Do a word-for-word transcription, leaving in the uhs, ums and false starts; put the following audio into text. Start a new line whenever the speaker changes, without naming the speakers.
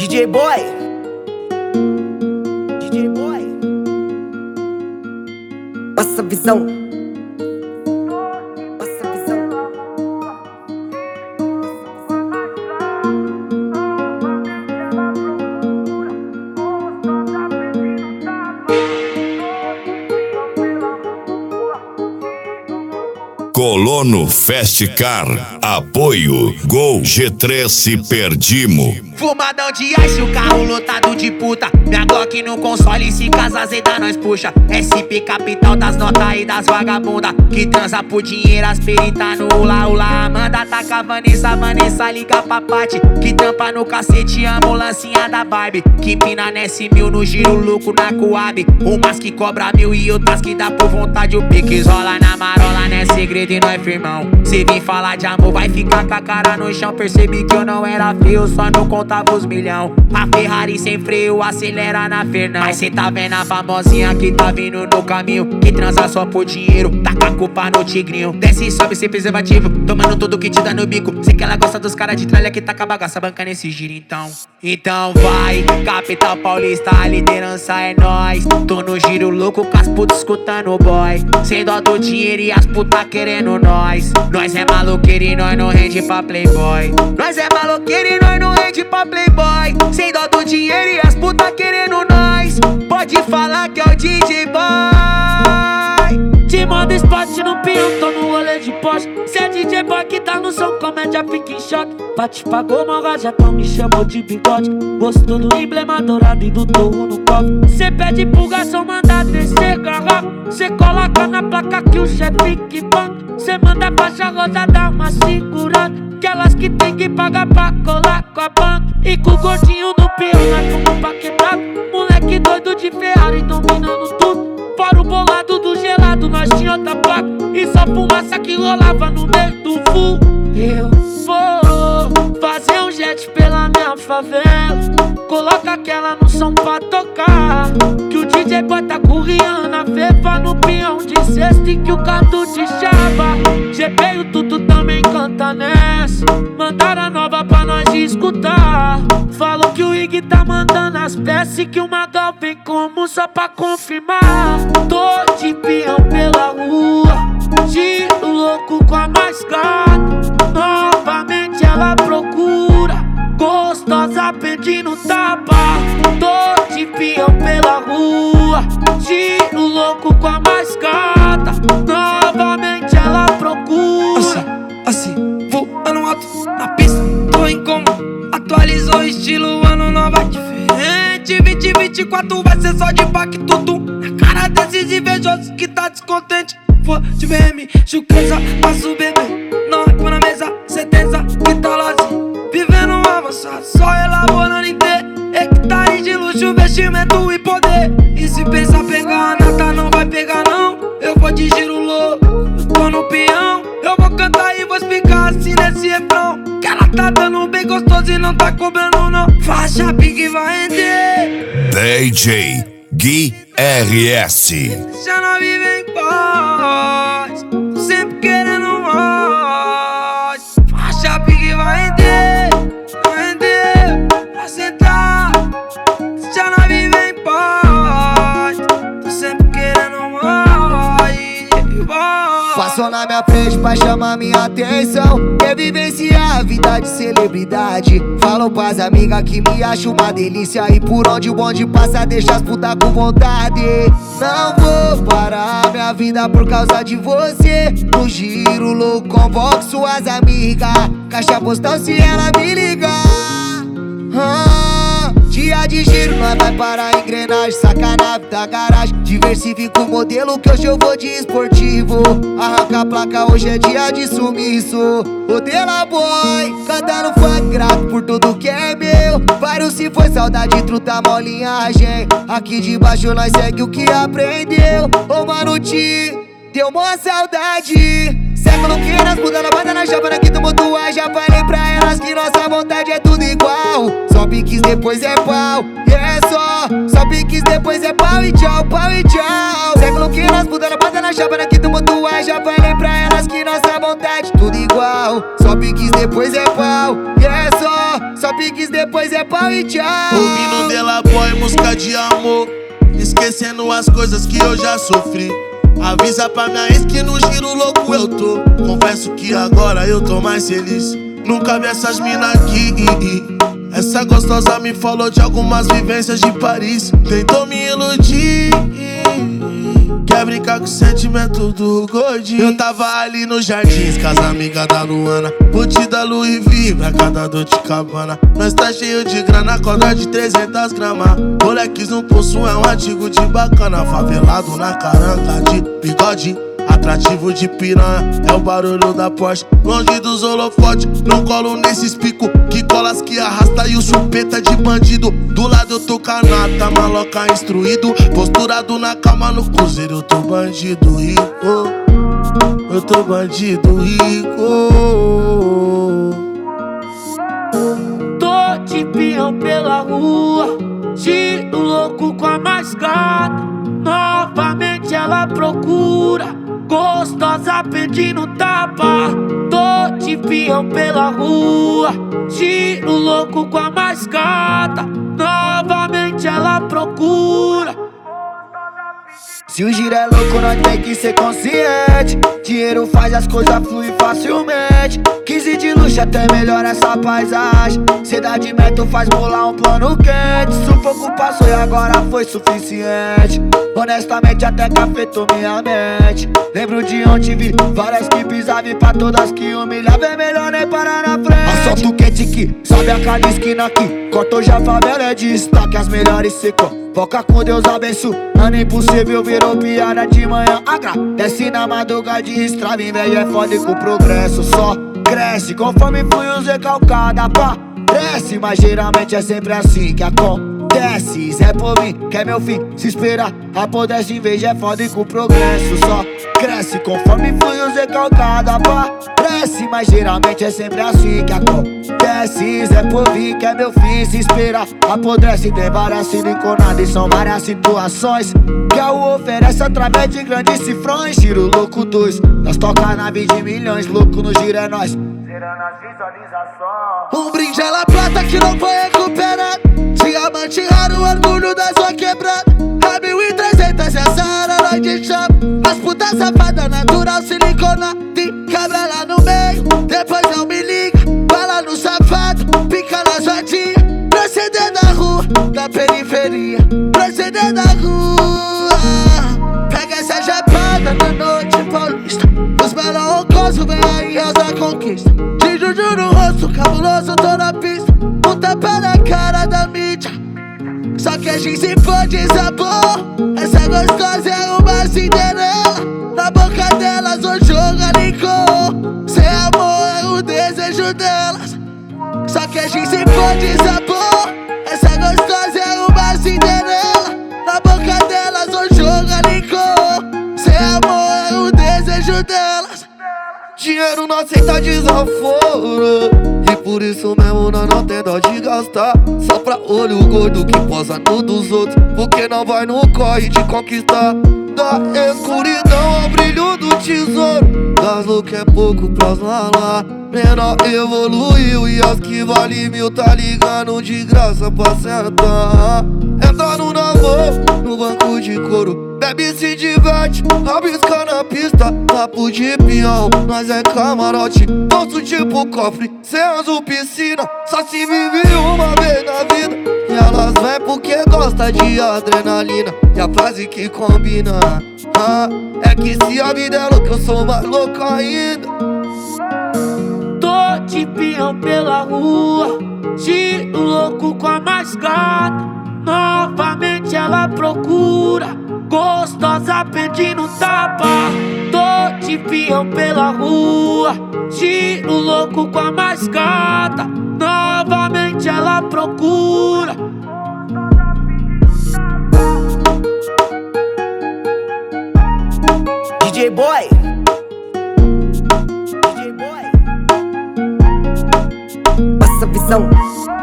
D J Boy, D J Boy, passa a visão, passa a visão.
Colono Festcar, apoio Gol G três se perdimo.
Fumadão de ice, o carro lotado de puta. Minha Glock no console, se casa azeda nós puxa. S P capital das notas e das vagabunda, que transa por dinheiro, as perita no ula ula. Amanda taca a Vanessa, Vanessa liga pra Pati, que tampa no cacete, ambulancinha da Barbie, que empina nesse mil no giro louco na Coab. Umas que cobra mil e outras que dá por vontade. O piques rola na marola, não é segredo e nós firmão. Cê vem falar de amor, vai ficar com a cara no chão. Percebi que eu não era feio, só não contava os milhão. A Ferrari sem freio acelera na Fernão. Mas cê tá vendo a famosinha que tá vindo no caminho, que transa só por dinheiro, tá com a culpa no tigrinho. Desce e sobe sem preservativo, tomando tudo que te dá no bico. Sei que ela gosta dos caras de tralha que tá com a bagaça, banca nesse giro então. Então vai, capital paulista, a liderança é nós. Tô no giro louco com as putas escutando o boy, sem dó do dinheiro e as putas querendo nós. Nós é maloqueiro e nós não rende pra playboy. Nós é maloqueiro e nós não rende pra playboy, sem dó do dinheiro e as putas querendo nós. Pode falar que é o D J Boy. Te manda spot no peão, tô no rolê de poste. Cê é D J Boy que tá no som, comédia fica em choque. Bate pagou, mal já tão me chamou de bigode. Gostou do emblema dourado e do touro no cofre. Cê pede pro garçom mandar descer garrafa. Cê coloca na placa que o chefe que banca. Cê manda a faixa rosa dar uma segurada, aquelas que tem que pagar pra colar com a banca. E com o gordinho no peão, nós fomos pra quebrado. Moleque doido de Ferrari dominando tudo. Fora o bolado do gelado, nós tinha outra placa e só fumaça que rolava no meio do full. Eu vou fazer um jet pela minha favela, coloca aquela no som pra tocar, que o D J Boy tá com Rihanna, Fefa no peão de sexta e que o Cadu te chava. G P e o Tutu também canta nessa, mandaram a nova pra nós escutar. Falou que o Ig tá mandando as peças e que o Magal vem como só pra confirmar. Tô de peão pela rua, de louco com a mais gata. Novamente ela procura, gostosa pedindo tapa. Tô de peão pela rua, de louco com a mais gata. Novamente ela procura.
Assim, assim, voando alto na pista, tô em coma. Atualizou o estilo, ano nova diferente. Vinte, vinte e quatro vai ser só de baque tudo na cara desses invejosos que tá descontente. For de B M, chucreza, passo bebê. Não é na mesa, certeza que tá lazinho. Vivendo um avançado, só elaborando em T. Hectare de luxo, investimento e poder. E se pensar pegar a nata, não vai pegar não. Eu vou de giro louco, tô no peão. Eu vou cantar e vou explicar assim nesse refrão, que ela tá dando bem gostoso e não tá cobrando não. Faixa pique vai render.
D J Gui R S.
Já não vive em paz, tô sempre querendo mais. Faixa pique vai render, vai render, vai sentar. Já não vive em paz, tô sempre querendo mais.
Passou na minha frente pra chamar minha atenção, quer vivenciar a vida de celebridade. Falou pras amigas que me acha uma delícia, e por onde o bonde passa deixa as putas com vontade. Não vou parar minha vida por causa de você. No giro louco convoco suas amigas, caixa postal se ela me ligar. ah, Dia de giro, nós vai parar a engrenagem, saca a nave da garagem. Diversifica o modelo que hoje eu vou de esportivo. Arranca a placa, hoje é dia de sumiço. Odela boy, cantando funk, grato por tudo que é meu. Vários se foi, saudade, truta, molinhagem. Aqui de baixo nós segue o que aprendeu. Ô mano, te deu mó saudade. Século que nós mudando a banda na chapa, aqui do Mutuá. Já falei pra elas que nossa vontade é tudo igual. Só piques, depois é pau, e é só. Só piques, depois é pau e tchau, pau e tchau. Século que nós mudando a banda na chapa, aqui do Mutuá. Já falei pra elas que nossa vontade é tudo igual. Só piques, depois é pau, e é só. Só piques depois é pau e tchau.
Ouvindo dela boy, música de amor, esquecendo as coisas que eu já sofri. Avisa pra minha ex que no giro louco eu tô. Confesso que agora eu tô mais feliz. Nunca vi essas mina aqui. Essa gostosa me falou de algumas vivências de Paris. Tentou me iludir, quer brincar com o sentimento do gordinho. Eu tava ali nos jardins, casa amiga da Luana, Butida, Louis V, pra cada dor de cabana. Nós tá cheio de grana, corda de trezentas gramas. Moleques no pulso é um artigo de bacana. Favelado na caranca de bigode, atrativo de piranha, é o barulho da Porsche. Longe dos holofotes, não colo nesses picos que colas que arrasta e o chupeta de bandido. Do lado eu tô canata, maloca instruído, posturado na cama no cruzeiro. Eu tô bandido rico, eu tô bandido rico.
Tô de peão pela rua, giro louco com a mais gata. Novamente ela procura, gostosa pedindo tapa. Tô de peão pela rua, giro louco com a mais gata. Novamente ela procura.
Se o giro é louco, nós tem que ser consciente. Dinheiro faz as coisas fluir facilmente. quinze de luxo até melhora essa paisagem. Cidade meta faz molar um plano quente. Sufoco passou e agora foi suficiente. Honestamente até que afetou minha mente. Lembro de onde vi várias que pisavam e pra todas que humilhavam. É melhor nem parar na frente. Assalto quente que sobe a cada esquina aqui. Cortou já a favela é destaque, as melhores secam. Foca com Deus abençoe, ano impossível virou piada de manhã. Agradece na madrugada de estrada, inveja é foda e com o progresso só cresce. Conforme flui os recalcada, pá, cresce. Mas geralmente é sempre assim que acontece. Zé por mim, que é meu fim, se esperar apodrece, inveja é foda e com o progresso só cresce. Conforme flui os recalcada, pá, cresce. Mas geralmente é sempre assim que acontece. Zé por mim, que é meu fim, se esperar apodrece. Tem várias siliconadas e são várias situações que a U oferece através de grandes cifrões. Giro louco dois, nós toca nave de milhões. Louco no giro é nós, zerando as visualizações.
Um brinde à La Plata que não foi recuperado. Diamante raro, orgulho da sua quebrada. A mil e trezentos essa hora nós de chapa. As putas safadas, natural, silicona. Tem cabra lá no meio, depois não me liga. Bala no sapato, pica nas rodinhas. Proceder da rua, da periferia. Proceder da rua. Pega essa japada na noite paulista. Os melancosos vem aí, rosa conquista. De juju no rosto, cabuloso, tô na pista. Um tapa na cara da mídia. Só que a gente pode desabou. Essa gostosa é uma Cinderela. Na boca delas o jogo alicou. Sem amor é o desejo delas. Só que a gente pode desabou. Essa gostosa é uma Cinderela. Na boca delas o jogo alicou. Sem amor é o desejo delas. Dinheiro não aceita desaforo, e por isso mesmo nós não tem dó de gastar. Só pra olho gordo que posa no dos outros, porque não vai no corre de conquistar. Da escuridão ao brilho do tesouro, das loucas é pouco pras lalá. Menor evoluiu e as que vale mil tá ligando de graça pra sentar. Entra no namoro, no banco de couro, bebe se diverte, rabisca na pista. Papo de peão, nós é camarote, bolso tipo cofre, sem azul piscina. Só se vive uma vez na vida, e elas vêm porque gosta de adrenalina. E a frase que combina, ah, é que se a vida é louca eu sou mais louco ainda.
Tô de peão pela rua, giro louco com a mais gata. Novamente ela procura, gostosa pedindo tapa. Tô de peão pela rua, giro louco com a mais gata. Novamente ela procura.
D J Boy, D J Boy, passa a visão.